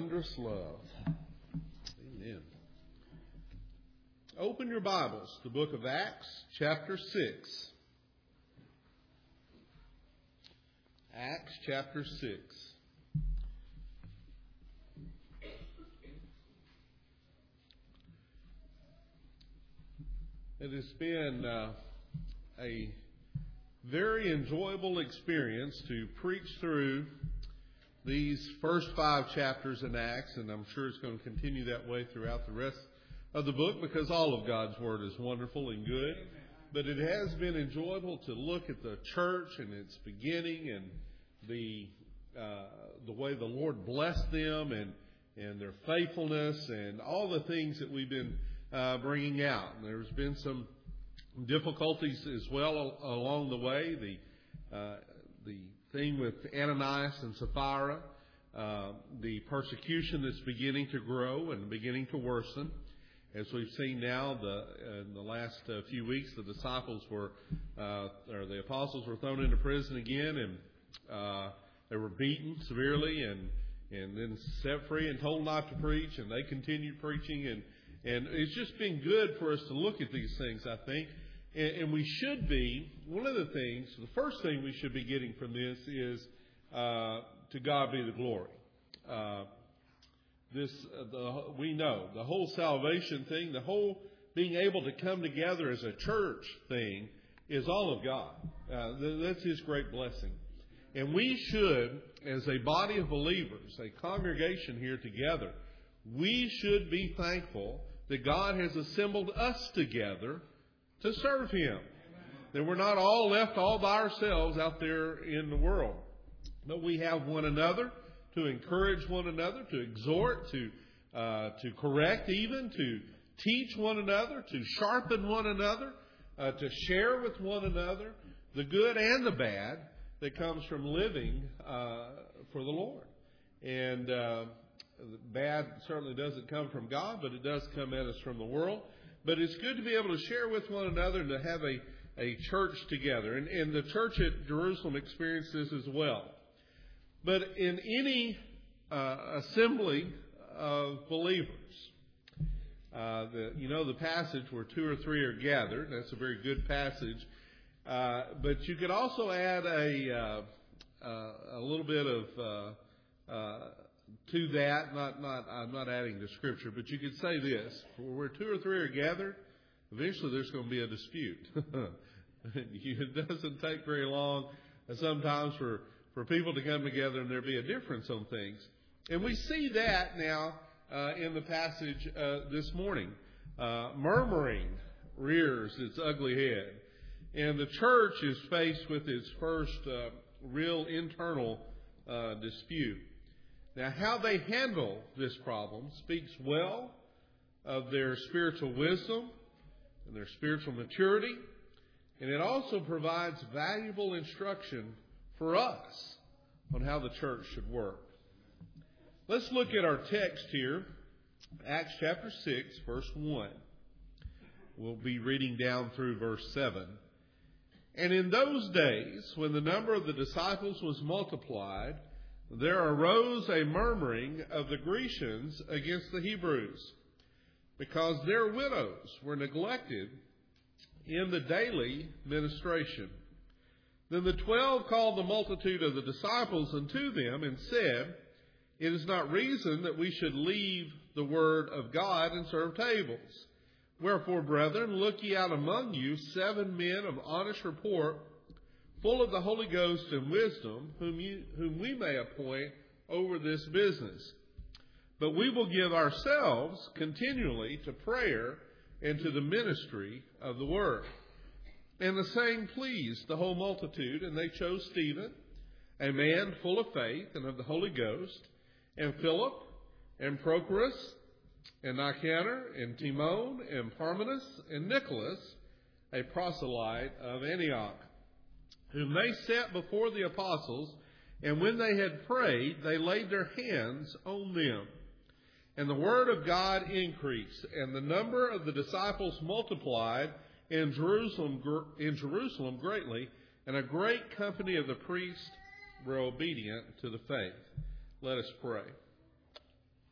wondrous love. Amen. Open your Bibles to the book of Acts, chapter 6. Acts, chapter 6. It has been a very enjoyable experience to preach through these first 5 chapters in Acts, and I'm sure it's going to continue that way throughout the rest of the book because all of God's Word is wonderful and good. But it has been enjoyable to look at the church and its beginning and the way the Lord blessed them and their faithfulness and all the things that we've been bringing out. And there's been some difficulties as well along the way. The thing with Ananias and Sapphira, the persecution that's beginning to grow and beginning to worsen. As we've seen now, in the last few weeks, the apostles were thrown into prison again, and they were beaten severely, and then set free and told not to preach, and they continued preaching, and it's just been good for us to look at these things, I think. And we should be, one of the things, the first thing we should be getting from this is to God be the glory. We know the whole salvation thing, the whole being able to come together as a church thing is all of God. That's His great blessing. And we should, as a body of believers, a congregation here together, we should be thankful that God has assembled us together to serve Him. That we're not all left all by ourselves out there in the world. But we have one another to encourage one another, to exhort, to correct even, to teach one another, to sharpen one another, to share with one another the good and the bad that comes from living for the Lord. And bad certainly doesn't come from God, but it does come at us from the world. But it's good to be able to share with one another and to have a church together. And the church at Jerusalem experienced this as well. But in any assembly of believers, the passage where 2 or 3 are gathered, that's a very good passage. But you could also add a little bit of to that. I'm not adding to Scripture, but you could say this: where 2 or 3 are gathered, eventually there's going to be a dispute. It doesn't take very long sometimes for people to come together and there be a difference on things. And we see that now in the passage this morning. Murmuring rears its ugly head. And the church is faced with its first real internal dispute. Now, how they handle this problem speaks well of their spiritual wisdom and their spiritual maturity. And it also provides valuable instruction for us on how the church should work. Let's look at our text here, Acts chapter 6, verse 1. We'll be reading down through verse 7. And in those days, when the number of the disciples was multiplied, there arose a murmuring of the Grecians against the Hebrews, because their widows were neglected in the daily ministration. Then the 12 called the multitude of the disciples unto them and said, It is not reason that we should leave the word of God and serve tables. Wherefore, brethren, look ye out among you 7 men of honest report, full of the Holy Ghost and wisdom, whom we may appoint over this business. But we will give ourselves continually to prayer and to the ministry of the word. And the saying pleased the whole multitude, and they chose Stephen, a man full of faith and of the Holy Ghost, and Philip, and Prochorus, and Nicanor, and Timon, and Parmenas, and Nicholas, a proselyte of Antioch, whom they set before the apostles, and when they had prayed, they laid their hands on them. And the word of God increased, and the number of the disciples multiplied in Jerusalem greatly, and a great company of the priests were obedient to the faith. Let us pray.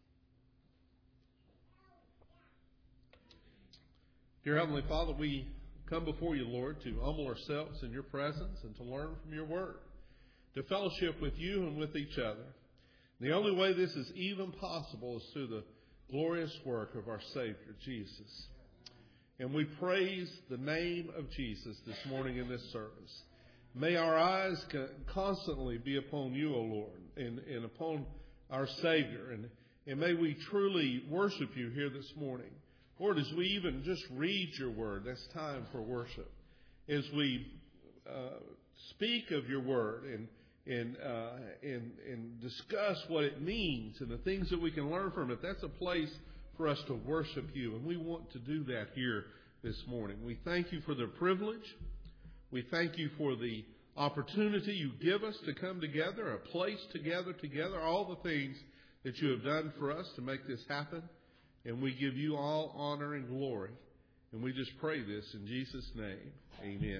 Dear Heavenly Father, we come before you, Lord, to humble ourselves in your presence and to learn from your word, to fellowship with you and with each other. The only way this is even possible is through the glorious work of our Savior, Jesus. And we praise the name of Jesus this morning in this service. May our eyes constantly be upon you, O Lord, and upon our Savior. And may we truly worship you here this morning. Lord, as we even just read your word, that's time for worship. As we speak of your word and discuss what it means and the things that we can learn from it, that's a place for us to worship you. And we want to do that here this morning. We thank you for the privilege. We thank you for the opportunity you give us to come together, a place together, all the things that you have done for us to make this happen. And we give you all honor and glory. And we just pray this in Jesus' name. Amen.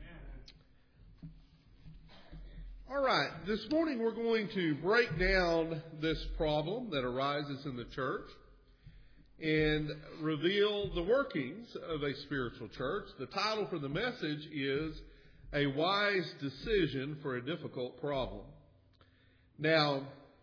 All right. This morning we're going to break down this problem that arises in the church and reveal the workings of a spiritual church. The title for the message is A Wise Decision for a Difficult Problem. Now,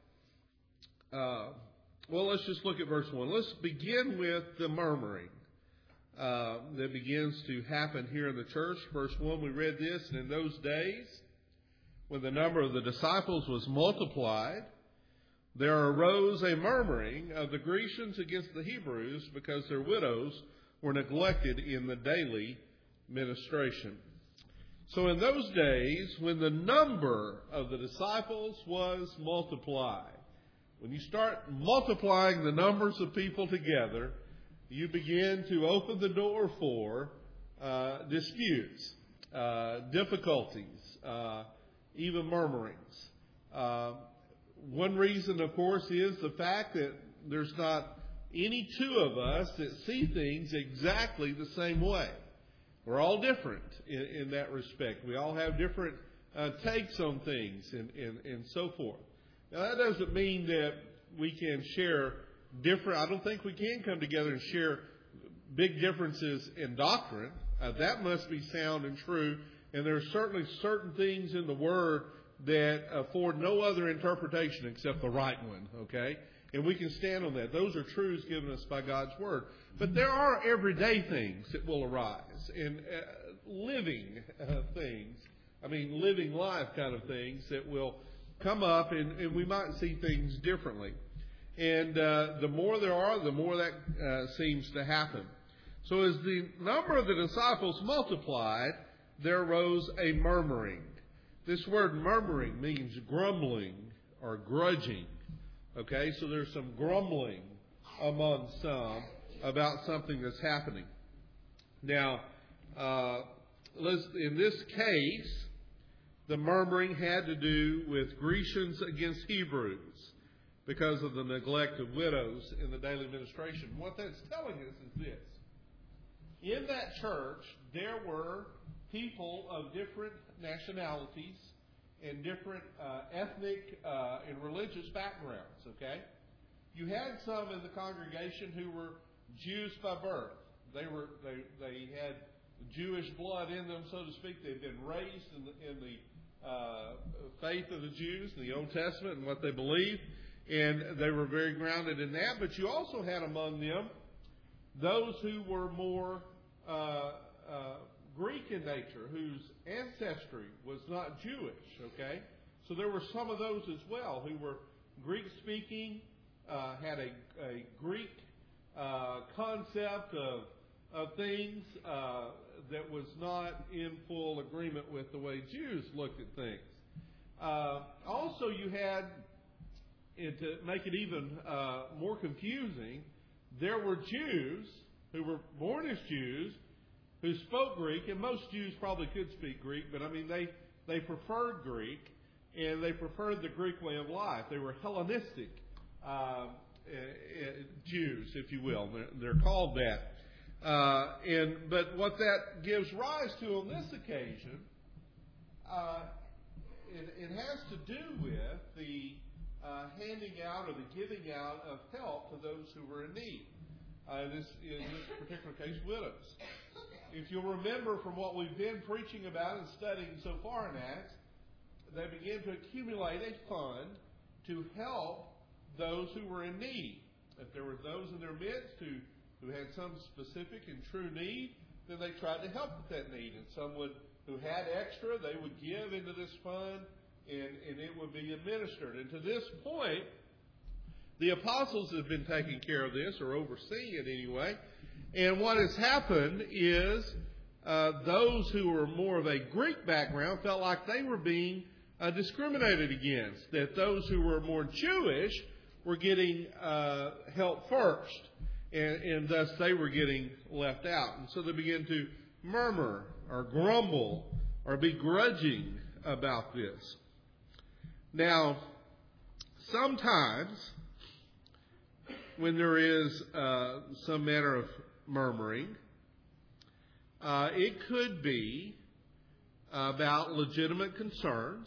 let's just look at verse 1. Let's begin with the murmuring that begins to happen here in the church. Verse 1, we read this, and in those days, when the number of the disciples was multiplied, there arose a murmuring of the Grecians against the Hebrews because their widows were neglected in the daily ministration. So in those days, when the number of the disciples was multiplied, when you start multiplying the numbers of people together, you begin to open the door for disputes, difficulties, even murmurings. One reason, of course, is the fact that there's not any two of us that see things exactly the same way. We're all different in that respect. We all have different takes on things and so forth. Now, that doesn't mean that we can share different. I don't think we can come together and share big differences in doctrine. That must be sound and true. And there are certainly certain things in the Word that afford no other interpretation except the right one, okay? And we can stand on that. Those are truths given us by God's Word. But there are everyday things that will arise, and living things, living life kind of things that will come up, and we might see things differently. And the more there are, the more that seems to happen. So as the number of the disciples multiplied, there arose a murmuring. This word murmuring means grumbling or grudging. Okay, so there's some grumbling among some about something that's happening. Now, in this case, the murmuring had to do with Grecians against Hebrews because of the neglect of widows in the daily ministration. What that's telling us is this. In that church, there were people of different nationalities and different ethnic and religious backgrounds, okay? You had some in the congregation who were Jews by birth. They had Jewish blood in them, so to speak. They'd been raised in the faith of the Jews, in the Old Testament, and what they believed, and they were very grounded in that. But you also had among them those who were more Greek in nature, whose ancestry was not Jewish, okay? So there were some of those as well who were Greek-speaking, had a Greek concept of things that was not in full agreement with the way Jews looked at things. Also, you had, and to make it even more confusing, there were Jews who were born as Jews who spoke Greek, and most Jews probably could speak Greek, but they preferred Greek, and they preferred the Greek way of life. They were Hellenistic Jews, if you will. They're called that. But what that gives rise to on this occasion, it has to do with the handing out or the giving out of help to those who were in need. in this particular case, widows. If you'll remember from what we've been preaching about and studying so far in Acts, they began to accumulate a fund to help those who were in need. If there were those in their midst who had some specific and true need, then they tried to help with that need. And someone who had extra, they would give into this fund, and it would be administered. And to this point, the apostles have been taking care of this, or overseeing it anyway. And what has happened is those who were more of a Greek background felt like they were being discriminated against, that those who were more Jewish were getting help first, and thus they were getting left out. And so they began to murmur or grumble or be grudging about this. Now, sometimes when there is some manner of murmuring, it could be about legitimate concerns,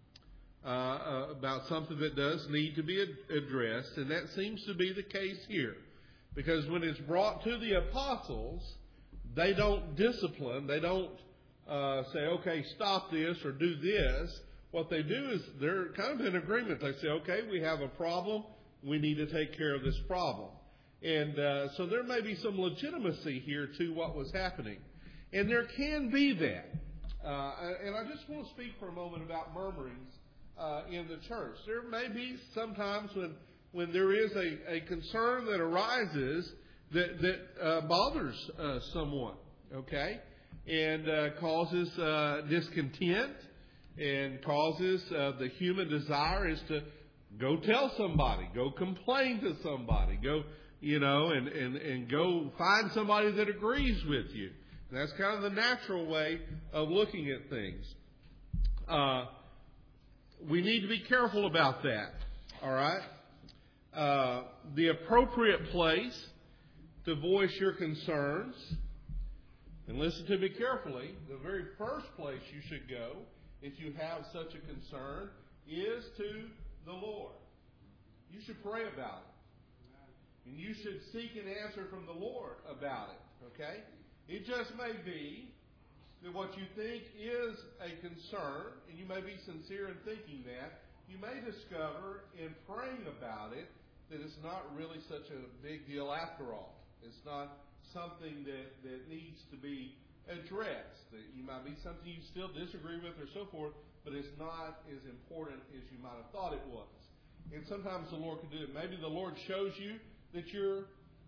about something that does need to be addressed, and that seems to be the case here. Because when it's brought to the apostles, they don't discipline, they don't say, okay, stop this or do this. What they do is they're kind of in agreement. They say, okay, we have a problem, we need to take care of this problem. And so there may be some legitimacy here to what was happening. And there can be that. And I just want to speak for a moment about murmurings in the church. There may be sometimes when there is a concern that arises that bothers someone, okay, and causes discontent and causes the human desire is to go tell somebody, go complain to somebody, go, and go find somebody that agrees with you. And that's kind of the natural way of looking at things. We need to be careful about that, all right? The appropriate place to voice your concerns, and listen to me carefully, the very first place you should go if you have such a concern is to the Lord. You should pray about it. And you should seek an answer from the Lord about it, okay? It just may be that what you think is a concern, and you may be sincere in thinking that, you may discover in praying about it that it's not really such a big deal after all. It's not something that needs to be addressed. That you might be something you still disagree with or so forth, but it's not as important as you might have thought it was. And sometimes the Lord can do it. Maybe the Lord shows you that you're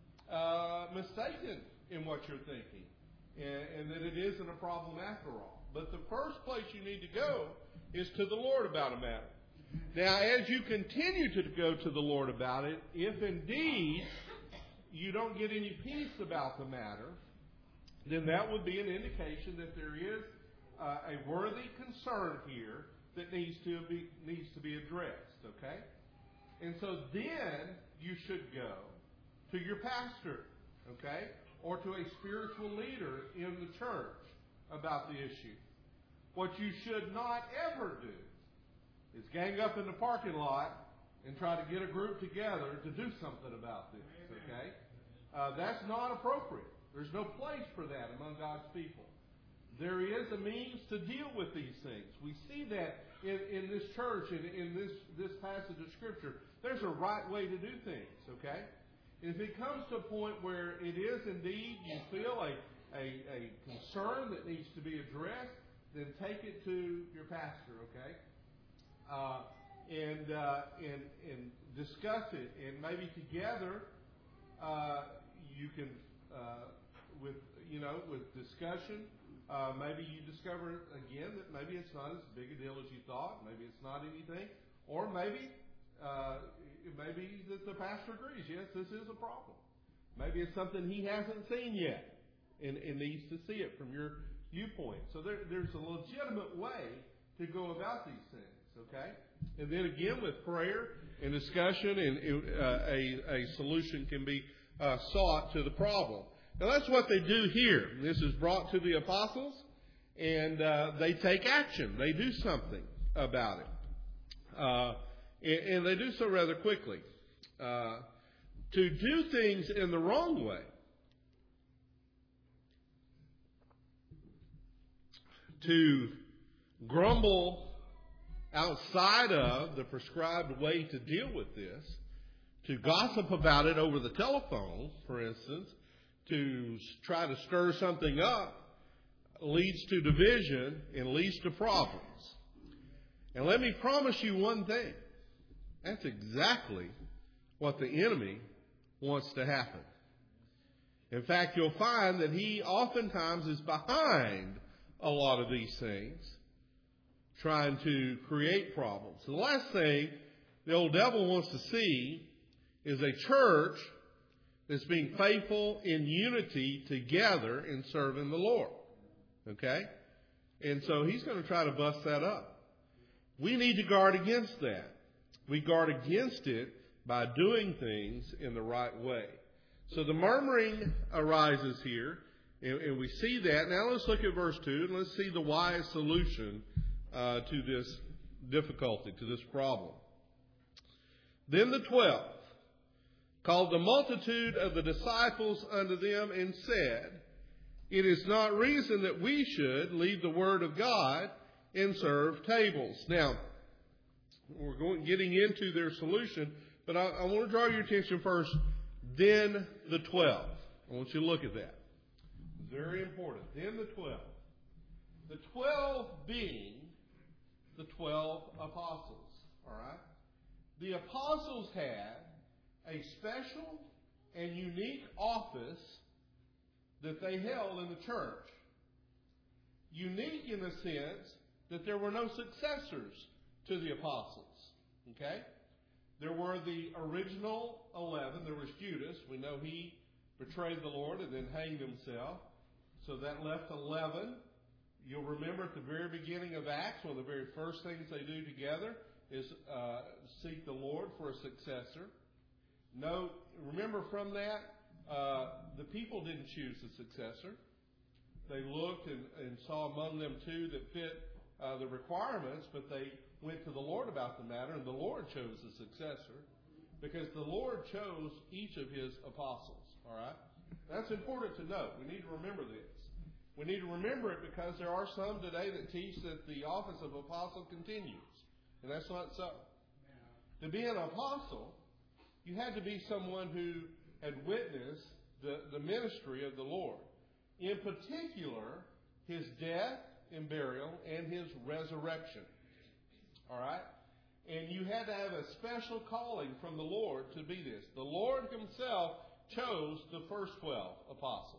mistaken in what you're thinking, and that it isn't a problem after all. But the first place you need to go is to the Lord about a matter. Now, as you continue to go to the Lord about it, if indeed you don't get any peace about the matter, then that would be an indication that there is a worthy concern here that needs to be addressed. Okay, and so then you should go to your pastor, okay, or to a spiritual leader in the church about the issue. What you should not ever do is gang up in the parking lot and try to get a group together to do something about this, okay? That's not appropriate. There's no place for that among God's people. There is a means to deal with these things. We see that in this church and in this passage of Scripture. There's a right way to do things, okay? And if it comes to a point where it is indeed you feel a concern that needs to be addressed, then take it to your pastor, okay? And discuss it, and maybe together you can with discussion. Maybe you discover again that maybe it's not as big a deal as you thought. Maybe it's not anything, or maybe that the pastor agrees. Yes, this is a problem. Maybe it's something he hasn't seen yet, and needs to see it from your viewpoint. So there's a legitimate way to go about these things. Okay, and then again with prayer and discussion, and a solution can be sought to the problem. Now that's what they do here. This is brought to the apostles, and they take action. They do something about it. And they do so rather quickly. to do things in the wrong way, to grumble outside of the prescribed way to deal with this, to gossip about it over the telephone, for instance, to try to stir something up, leads to division and leads to problems. And let me promise you one thing. That's exactly what the enemy wants to happen. In fact, you'll find that he oftentimes is behind a lot of these things, trying to create problems. So the last thing the old devil wants to see is a church that's being faithful in unity together in serving the Lord. Okay? And so he's going to try to bust that up. We need to guard against that. We guard against it by doing things in the right way. So the murmuring arises here, and we see that. Now let's look at verse 2, and let's see the wise solution to this difficulty, to this problem. Then the 12 called the multitude of the disciples unto them and said, It is not reason that we should leave the word of God and serve tables. Now, we're getting into their solution, but I want to draw your attention first. Then the 12. I want you to look at that. Very important. Then the 12. The 12 being the 12 apostles. All right? The apostles had a special and unique office that they held in the church. Unique in the sense that there were no successors to the apostles. Okay? There were the original 11. There was Judas. We know he betrayed the Lord and then hanged himself. So that left 11. You'll remember at the very beginning of Acts, one of the very first things they do together is seek the Lord for a successor. Remember from that, the people didn't choose a successor. They looked and saw among them two that fit the requirements, but they went to the Lord about the matter, and the Lord chose a successor because the Lord chose each of his apostles. All right? That's important to know. We need to remember this. We need to remember it because there are some today that teach that the office of apostle continues, and that's not so. To be an apostle, you had to be someone who had witnessed the ministry of the Lord. In particular, his death and burial and his resurrection. All right? And you had to have a special calling from the Lord to be this. The Lord himself chose the first 12 apostles.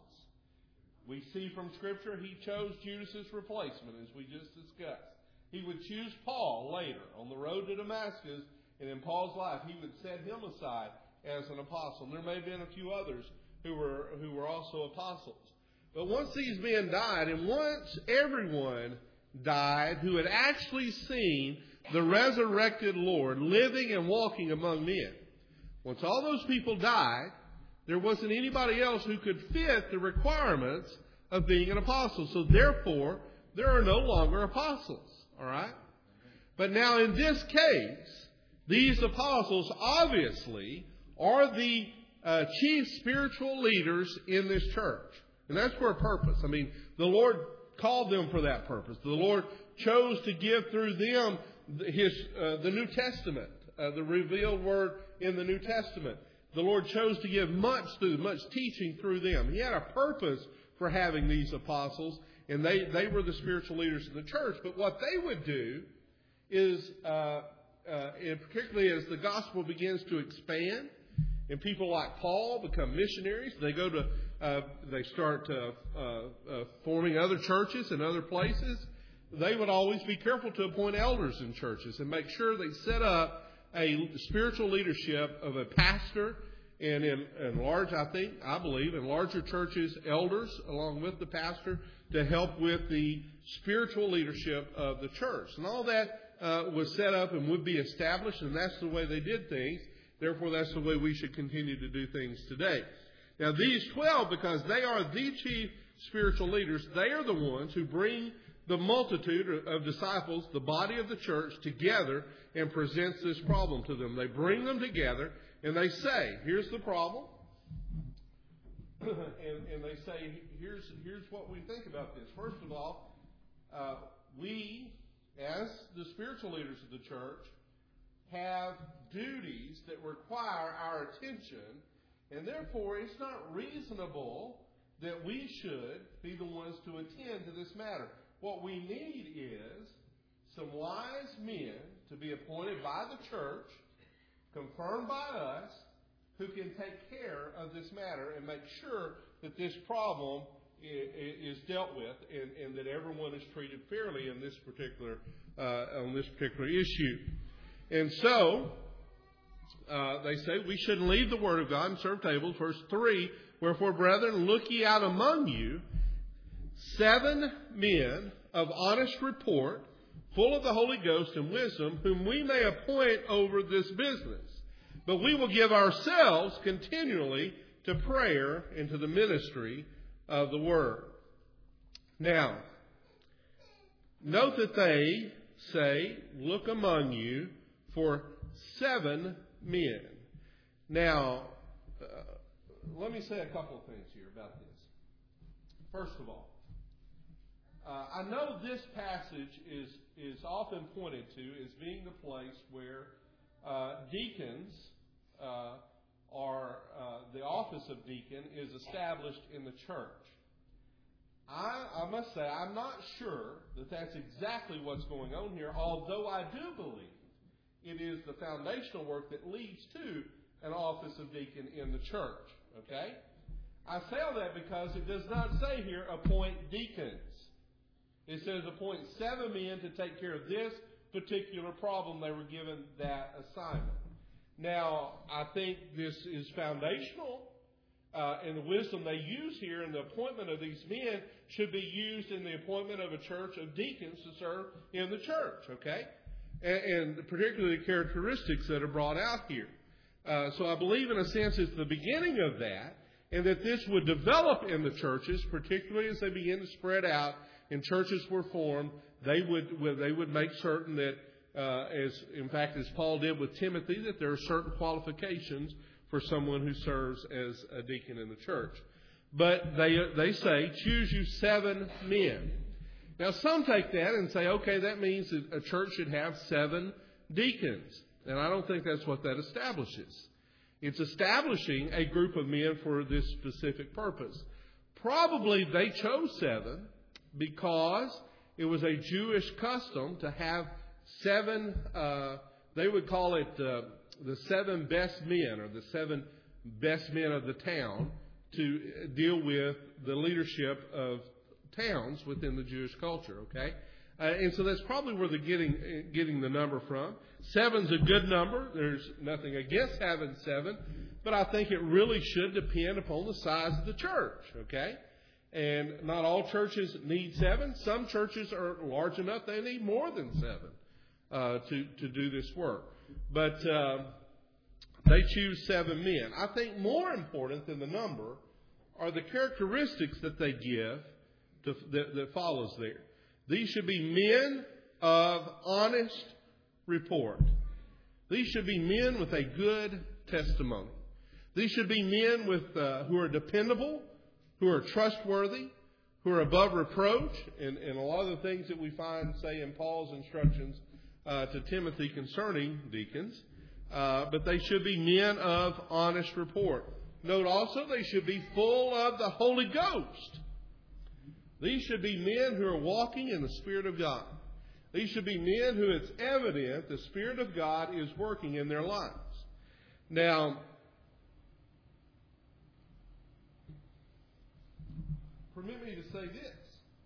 We see from Scripture he chose Judas's replacement, as we just discussed. He would choose Paul later on the road to Damascus, and in Paul's life he would set him aside as an apostle. And there may have been a few others who were also apostles. But once these men died, and once everyone died who had actually seen the resurrected Lord living and walking among men, once all those people died, there wasn't anybody else who could fit the requirements of being an apostle. So therefore, there are no longer apostles. All right? But now in this case, these apostles obviously are the chief spiritual leaders in this church. And that's for a purpose. I mean, the Lord called them for that purpose. The Lord chose to give through them the New Testament, the revealed word in the New Testament. The Lord chose to give much teaching through them. He had a purpose for having these apostles, and they were the spiritual leaders of the church. But what they would do is, and particularly as the gospel begins to expand, and people like Paul become missionaries, they start forming other churches in other places. They would always be careful to appoint elders in churches and make sure they set up a spiritual leadership of a pastor, and in I believe in larger churches, elders along with the pastor to help with the spiritual leadership of the church. And all that was set up and would be established, and that's the way they did things. Therefore, that's the way we should continue to do things today. Now, these 12, because they are the chief spiritual leaders, they are the ones who bring the multitude of disciples, the body of the church, together and presents this problem to them. They bring them together And they say, here's the problem. and they say, here's what we think about this. First of all, we, as the spiritual leaders of the church, have duties that require our attention, and therefore it's not reasonable that we should be the ones to attend to this matter. What we need is some wise men to be appointed by the church, confirmed by us, who can take care of this matter and make sure that this problem is dealt with and that everyone is treated fairly in this particular on this particular issue. And so they say we shouldn't leave the Word of God and serve tables. Verse 3, wherefore, brethren, look ye out among you 7 men of honest report, full of the Holy Ghost and wisdom, whom we may appoint over this business. But we will give ourselves continually to prayer and to the ministry of the Word. Now, note that they say, look among you for 7 men. Now, let me say a couple of things here about this. First of all, I know this passage is often pointed to as being the place where deacons the office of deacon is established in the church. I must say, I'm not sure that that's exactly what's going on here, although I do believe it is the foundational work that leads to an office of deacon in the church. Okay? I say all that because it does not say here, appoint deacons. It says appoint 7 men to take care of this particular problem. They were given that assignment. Now, I think this is foundational, and the wisdom they use here in the appointment of these men should be used in the appointment of a church of deacons to serve in the church, okay? And particularly the characteristics that are brought out here. So I believe in a sense it's the beginning of that, and that this would develop in the churches, particularly as they begin to spread out and churches were formed. They would make certain that, as Paul did with Timothy, that there are certain qualifications for someone who serves as a deacon in the church. But they say, choose you 7 men. Now, some take that and say, okay, that means that a church should have 7 deacons. And I don't think that's what that establishes. It's establishing a group of men for this specific purpose. Probably they chose 7 because it was a Jewish custom to have 7, they would call it the 7 best men, or the 7 best men of the town, to deal with the leadership of towns within the Jewish culture, okay? And so that's probably where they're getting the number from. 7's a good number. There's nothing against having 7, but I think it really should depend upon the size of the church, okay? And not all churches need 7. Some churches are large enough they need more than 7 to do this work. But they choose 7 men. I think more important than the number are the characteristics that they give that follows there. These should be men of honest report. These should be men with a good testimony. These should be men who are dependable, who are trustworthy, who are above reproach, and a lot of the things that we find, say, in Paul's instructions to Timothy concerning deacons. But they should be men of honest report. Note also they should be full of the Holy Ghost. These should be men who are walking in the Spirit of God. These should be men who it's evident the Spirit of God is working in their lives. Now, permit me to say this.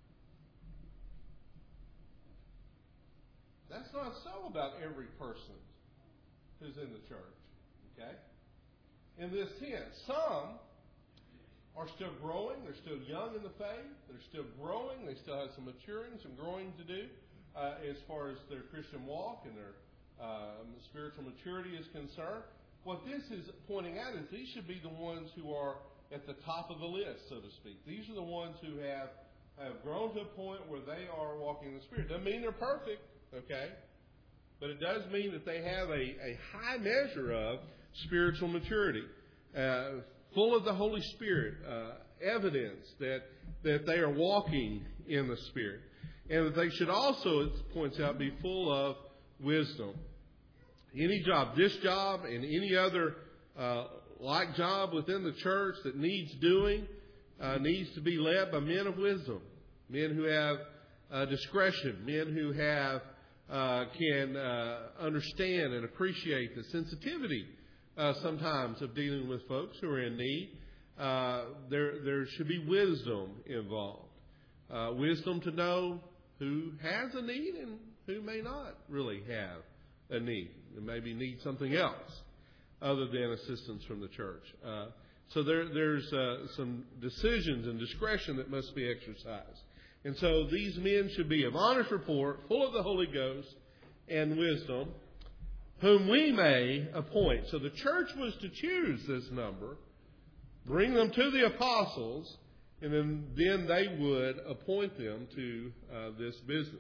That's not so about every person who's in the church. Okay? In this sense, some are still growing. They're still young in the faith. They're still growing. They still have some maturing, some growing to do as far as their Christian walk and their spiritual maturity is concerned. What this is pointing out is these should be the ones who are at the top of the list, so to speak. These are the ones who have grown to a point where they are walking in the Spirit. Doesn't mean they're perfect, okay? But it does mean that they have a high measure of spiritual maturity, full of the Holy Spirit, evidence that they are walking in the Spirit. And that they should also, it points out, be full of wisdom. Any job, this job and any other like job within the church that needs doing, needs to be led by men of wisdom, men who have discretion, men who have can understand and appreciate the sensitivity sometimes of dealing with folks who are in need. There should be wisdom involved, wisdom to know who has a need and who may not really have a need and maybe need something else other than assistance from the church. So there's some decisions and discretion that must be exercised. And so these men should be of honest report, full of the Holy Ghost and wisdom, whom we may appoint. So the church was to choose this number, bring them to the apostles, and then they would appoint them to this business.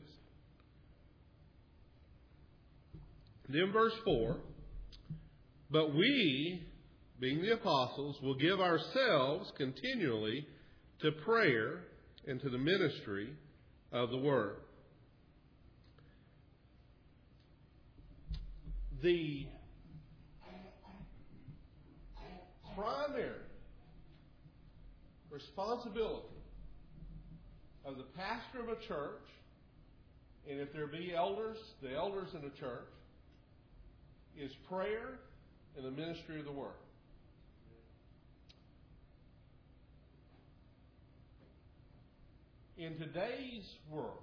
Then verse 4, but we, being the apostles, will give ourselves continually to prayer and to the ministry of the Word. The primary responsibility of the pastor of a church, and if there be elders, the elders in a church, is prayer and the ministry of the Word. In today's world,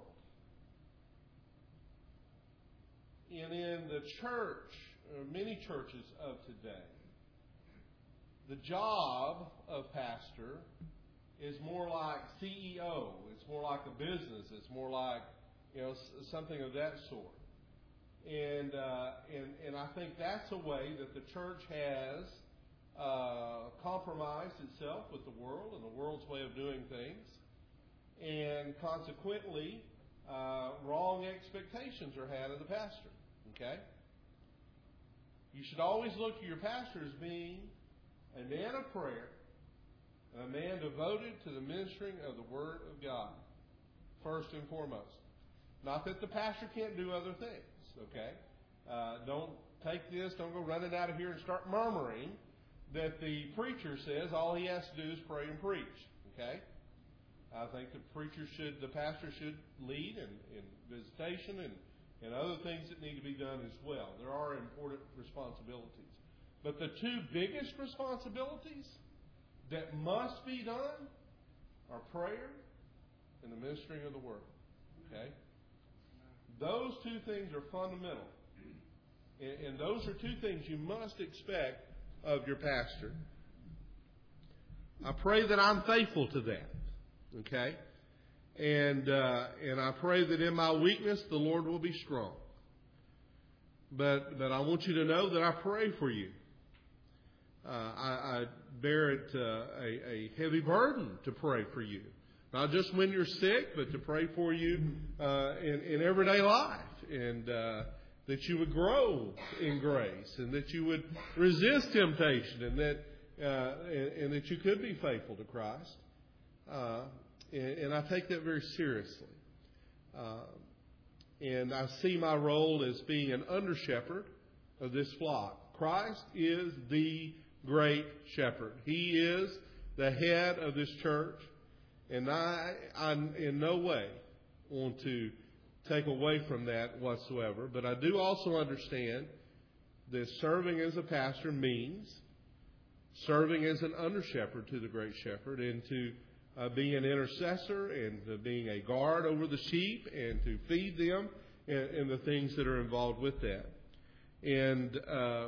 and in the church, or many churches of today, the job of pastor is more like CEO. It's more like a business. It's more like, something of that sort. And I think that's a way that the church has compromised itself with the world and the world's way of doing things. And consequently, wrong expectations are had of the pastor. Okay? You should always look at your pastor as being a man of prayer, and a man devoted to the ministering of the Word of God, first and foremost. Not that the pastor can't do other things, okay? Don't take this, don't go running out of here and start murmuring that the preacher says all he has to do is pray and preach, okay? I think the pastor should lead in visitation and other things that need to be done as well. There are important responsibilities. But the two biggest responsibilities that must be done are prayer and the ministering of the Word. Okay? Those two things are fundamental. And those are two things you must expect of your pastor. I pray that I'm faithful to that. Okay? And I pray that in my weakness the Lord will be strong. But I want you to know that I pray for you. I bear it a heavy burden to pray for you. Not just when you're sick, but to pray for you in everyday life. And that you would grow in grace. And that you would resist temptation. And that you could be faithful to Christ. And I take that very seriously. And I see my role as being an under-shepherd of this flock. Christ is the great shepherd. He is the head of this church. And I in no way want to take away from that whatsoever. But I do also understand that serving as a pastor means serving as an under-shepherd to the great shepherd, and to being an intercessor, and being a guard over the sheep, and to feed them, and the things that are involved with that. And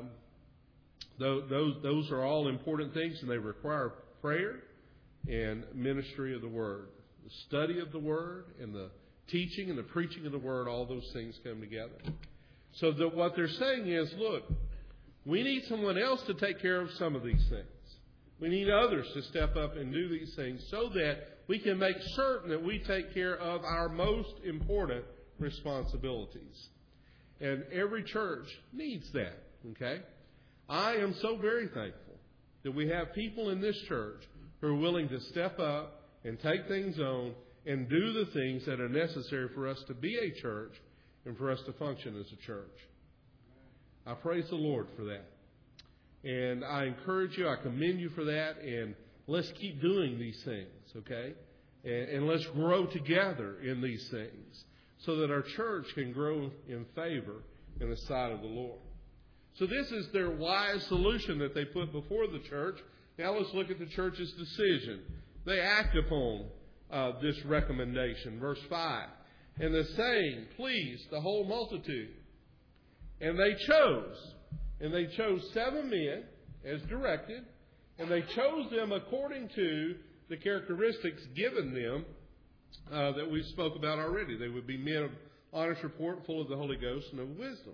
those are all important things, and they require prayer and ministry of the Word. The study of the Word and the teaching and the preaching of the Word, all those things come together. So what they're saying is, look, we need someone else to take care of some of these things. We need others to step up and do these things so that we can make certain that we take care of our most important responsibilities. And every church needs that, okay? I am so very thankful that we have people in this church who are willing to step up and take things on and do the things that are necessary for us to be a church and for us to function as a church. I praise the Lord for that. And I encourage you, I commend you for that, and let's keep doing these things, okay? And let's grow together in these things so that our church can grow in favor in the sight of the Lord. So this is their wise solution that they put before the church. Now let's look at the church's decision. They act upon this recommendation. Verse 5. And the saying pleased the whole multitude. And they chose 7 men as directed, and they chose them according to the characteristics given them that we spoke about already. They would be men of honest report, full of the Holy Ghost and of wisdom.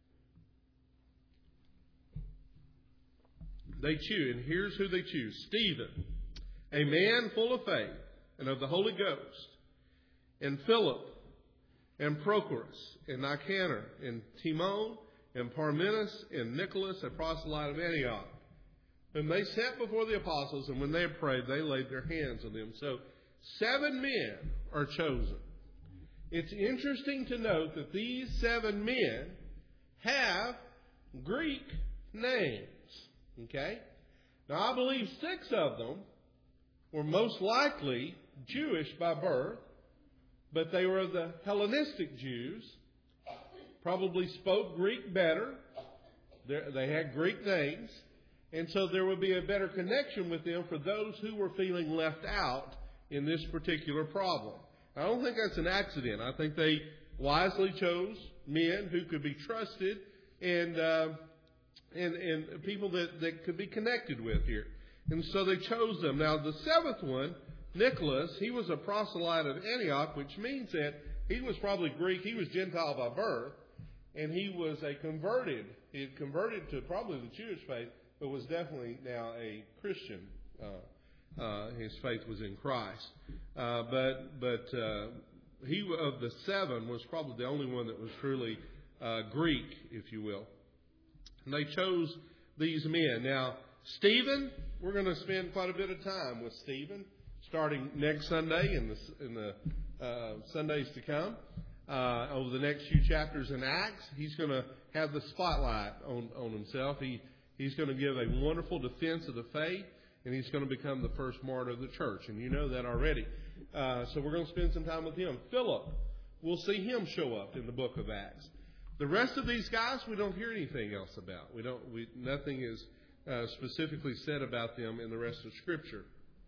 They choose, and here's who they choose. Stephen, a man full of faith and of the Holy Ghost, and Philip, and Prochorus, and Nicanor, and Timon, and Parmenas, and Nicholas, a proselyte of Antioch. Whom they set before the apostles, and when they had prayed, they laid their hands on them. So 7 men are chosen. It's interesting to note that these 7 men have Greek names. Okay? Now, I believe 6 of them were most likely Jewish by birth, but they were the Hellenistic Jews, probably spoke Greek better. They had Greek names. And so there would be a better connection with them for those who were feeling left out in this particular problem. I don't think that's an accident. I think they wisely chose men who could be trusted and people that could be connected with here. And so they chose them. Now, the 7th one, Nicholas, he was a proselyte of Antioch, which means that he was probably Greek. He was Gentile by birth, and he was He had converted to probably the Jewish faith, but was definitely now a Christian. His faith was in Christ. But he of the 7 was probably the only one that was truly Greek, if you will. And they chose these men. Now, Stephen, we're going to spend quite a bit of time with Stephen, starting next Sunday and in the Sundays to come. Over the next few chapters in Acts, he's going to have the spotlight on himself. He's going to give a wonderful defense of the faith, and he's going to become the first martyr of the church. And you know that already. So we're going to spend some time with him. Philip, we'll see him show up in the book of Acts. The rest of these guys, we don't hear anything else about. Nothing is specifically said about them in the rest of Scripture.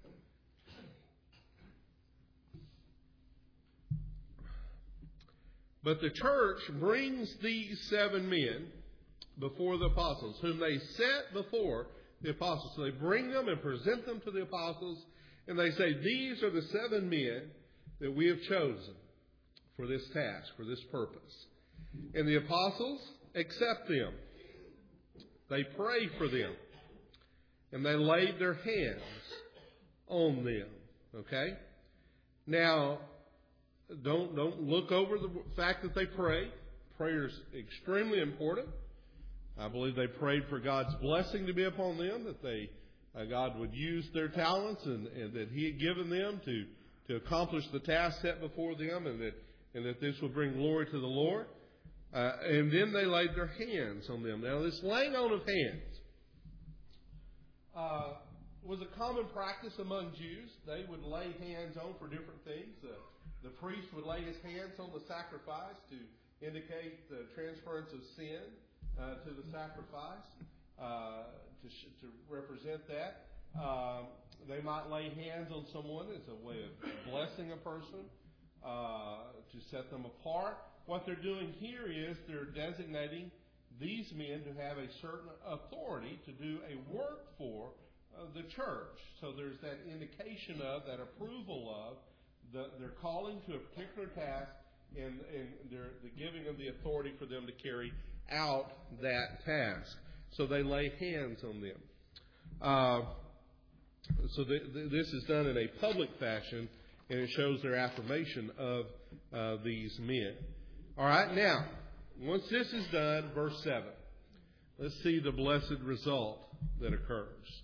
But the church brings these 7 men before the apostles, whom they set before the apostles. So they bring them and present them to the apostles, and they say, these are the 7 men that we have chosen for this task, for this purpose. And the apostles accept them. They pray for them. And they laid their hands on them. Okay? Now, don't look over the fact that they pray. Prayer is extremely important. I believe they prayed for God's blessing to be upon them, that God would use their talents and that He had given them to accomplish the task set before them, and that this would bring glory to the Lord. And then they laid their hands on them. Now, this laying on of hands was a common practice among Jews. They would lay hands on for different things. The priest would lay his hands on the sacrifice to indicate the transference of sin to the sacrifice, to represent that. They might lay hands on someone as a way of blessing a person, to set them apart. What they're doing here is they're designating these men to have a certain authority to do a work for the church. So there's that indication of, that approval of, their calling to a particular task and the giving of the authority for them to carry out that task. So they lay hands on them. So this is done in a public fashion, and it shows their affirmation of these men. All right, now, once this is done, verse 7. let's see the blessed result that occurs.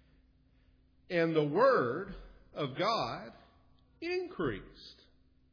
And the word of God increased.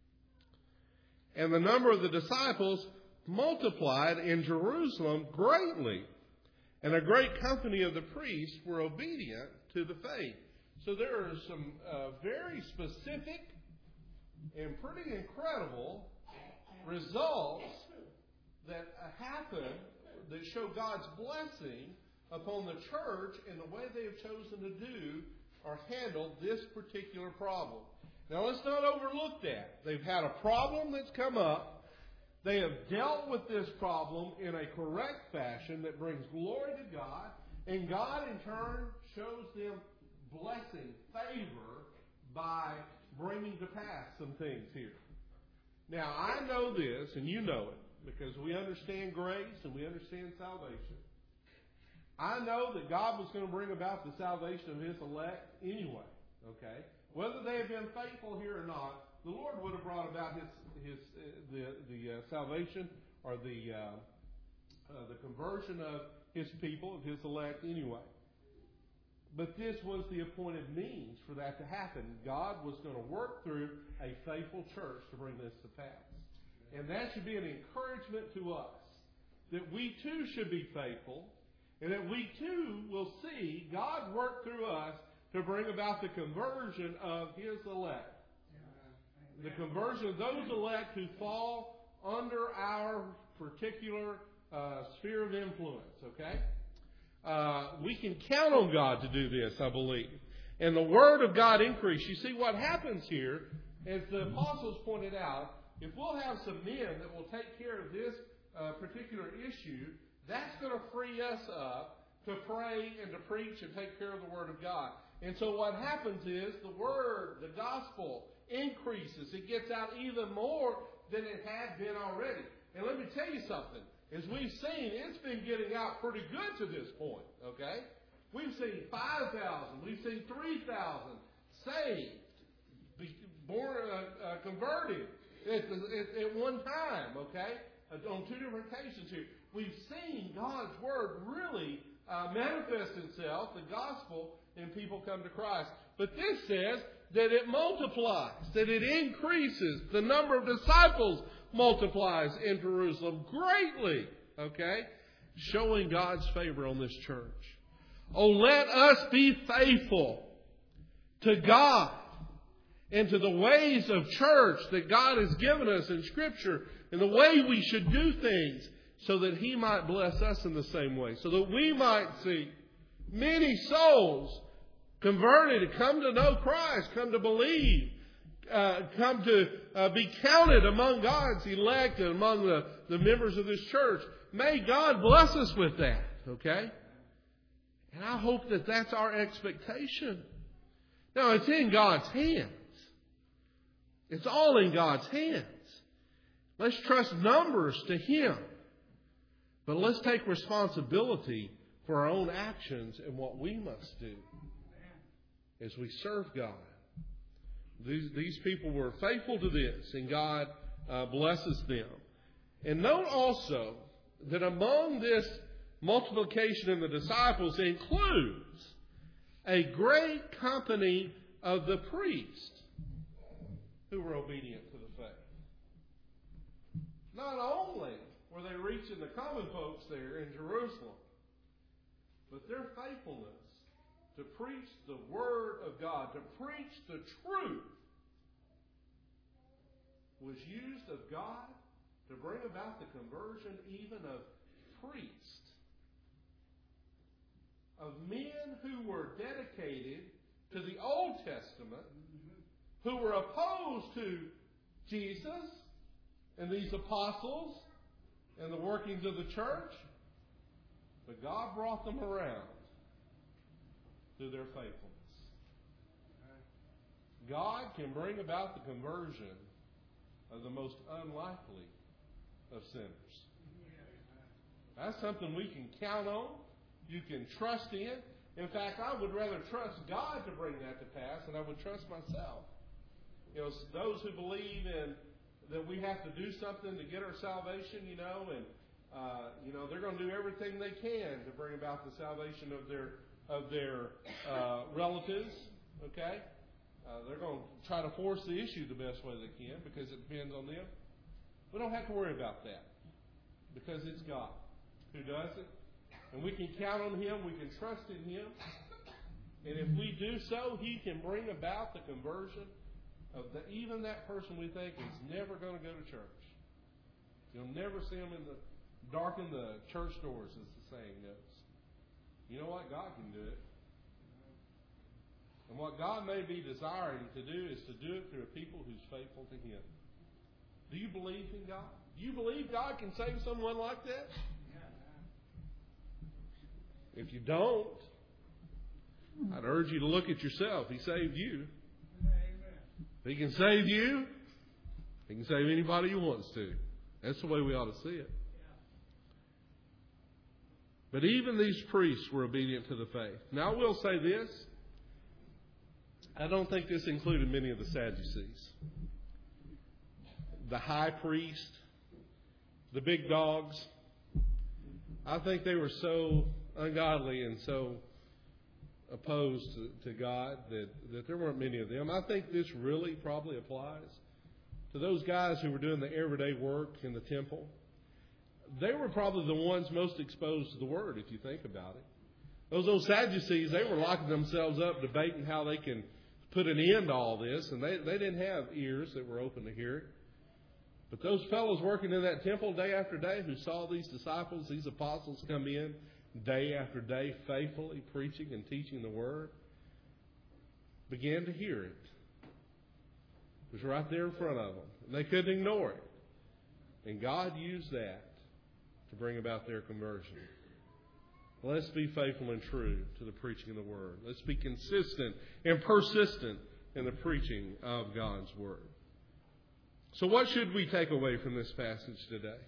And the number of the disciples multiplied in Jerusalem greatly. And a great company of the priests were obedient to the faith. So there are some very specific and pretty incredible results that happen that show God's blessing upon the church and the way they have chosen to do or handle this particular problem. Now, let's not overlook that. They've had a problem that's come up. They have dealt with this problem in a correct fashion that brings glory to God, and God in turn shows them blessing, favor, by bringing to pass some things here. Now, I know this, and you know it, because we understand grace and we understand salvation. I know that God was going to bring about the salvation of His elect anyway, okay? Whether they have been faithful here or not, the Lord would have brought about the salvation or the conversion of His people, of His elect anyway. But this was the appointed means for that to happen. God was going to work through a faithful church to bring this to pass. And that should be an encouragement to us, that we too should be faithful, and that we too will see God work through us to bring about the conversion of His elect. The conversion of those elect who fall under our particular sphere of influence, okay? We can count on God to do this, I believe. And the Word of God increased. You see what happens here, as the apostles pointed out, if we'll have some men that will take care of this particular issue, that's going to free us up to pray and to preach and take care of the Word of God. And so what happens is the Word, the gospel, increases. It gets out even more than it had been already. And let me tell you something. As we've seen, it's been getting out pretty good to this point, okay? We've seen 5,000. We've seen 3,000 saved, converted at one time, okay? On two different occasions here. We've seen God's Word really manifest itself, the gospel, and people come to Christ. But this says that it multiplies, that it increases. The number of disciples multiplies in Jerusalem greatly, okay? Showing God's favor on this church. Oh, let us be faithful to God and to the ways of church that God has given us in Scripture and the way we should do things so that He might bless us in the same way, so that we might see many souls converted, come to know Christ, come to believe, come to be counted among God's elect and among the members of this church. May God bless us with that, okay? And I hope that that's our expectation. Now, it's in God's hands. It's all in God's hands. Let's trust numbers to Him. But let's take responsibility for our own actions and what we must do as we serve God. These people were faithful to this, and God blesses them. And note also that among this multiplication in the disciples includes a great company of the priests who were obedient to the faith. Not only were they reaching the common folks there in Jerusalem, but their faithfulness to preach the Word of God, to preach the truth, was used of God to bring about the conversion even of priests, of men who were dedicated to the Old Testament, who were opposed to Jesus and these apostles and the workings of the church, but God brought them around through their faithfulness. God can bring about the conversion of the most unlikely of sinners. That's something we can count on. You can trust in. In fact, I would rather trust God to bring that to pass than I would trust myself. You know, those who believe in that we have to do something to get our salvation, you know, and They're going to do everything they can to bring about the salvation of their relatives. Okay, they're going to try to force the issue the best way they can because it depends on them. We don't have to worry about that because it's God who does it, and we can count on Him. We can trust in Him, and if we do so, He can bring about the conversion of even that person we think is never going to go to church. You'll never see them darken the church doors, as the saying goes. You know what? God can do it. And what God may be desiring to do is to do it through a people who's faithful to Him. Do you believe in God? Do you believe God can save someone like that? If you don't, I'd urge you to look at yourself. He saved you. If He can save you, He can save anybody He wants to. That's the way we ought to see it. But even these priests were obedient to the faith. Now, I will say this. I don't think this included many of the Sadducees. The high priest, the big dogs. I think they were so ungodly and so opposed to God that there weren't many of them. I think this really probably applies to those guys who were doing the everyday work in the temple. They were probably the ones most exposed to the Word, if you think about it. Those Sadducees, they were locking themselves up debating how they can put an end to all this, and they didn't have ears that were open to hear it. But those fellows working in that temple day after day who saw these disciples, these apostles come in day after day faithfully preaching and teaching the Word, began to hear it. It was right there in front of them. And they couldn't ignore it. And God used that to bring about their conversion. Let's be faithful and true to the preaching of the Word. Let's be consistent and persistent in the preaching of God's Word. So what should we take away from this passage today?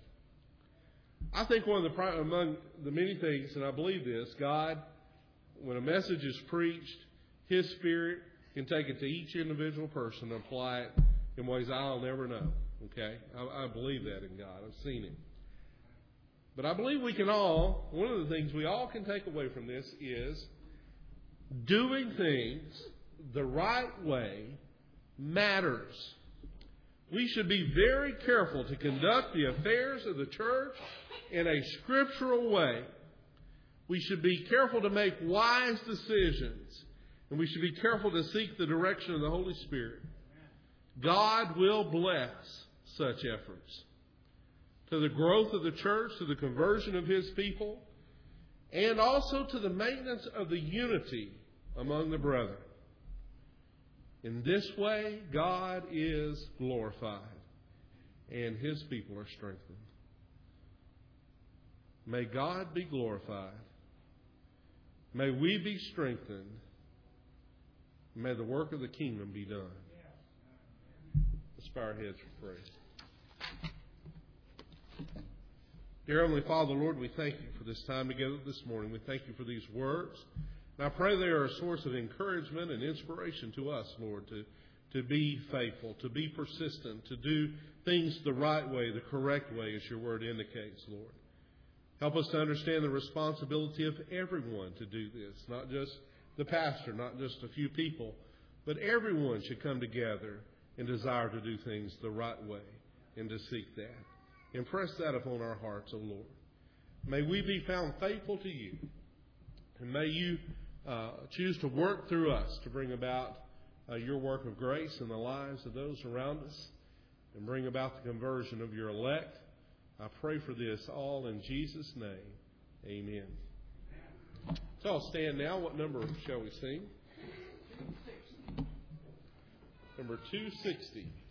I think among the many things, and I believe this, God, when a message is preached, His Spirit can take it to each individual person and apply it in ways I'll never know. Okay? I believe that in God. I've seen it. But I believe one of the things we all can take away from this is doing things the right way matters. We should be very careful to conduct the affairs of the church in a scriptural way. We should be careful to make wise decisions. And we should be careful to seek the direction of the Holy Spirit. God will bless such efforts. To the growth of the church, to the conversion of His people, and also to the maintenance of the unity among the brethren. In this way, God is glorified, and His people are strengthened. May God be glorified. May we be strengthened. May the work of the kingdom be done. Let's bow our heads for prayer. Dear Heavenly Father, Lord, we thank You for this time together this morning. We thank You for these words. And I pray they are a source of encouragement and inspiration to us, Lord, to be faithful, to be persistent, to do things the right way, the correct way, as Your Word indicates, Lord. Help us to understand the responsibility of everyone to do this, not just the pastor, not just a few people, but everyone should come together and desire to do things the right way and to seek that. Impress that upon our hearts, O Lord. May we be found faithful to You, and may You choose to work through us to bring about Your work of grace in the lives of those around us and bring about the conversion of Your elect. I pray for this all in Jesus' name. Amen. So I'll stand now. What number shall we sing? Number 260.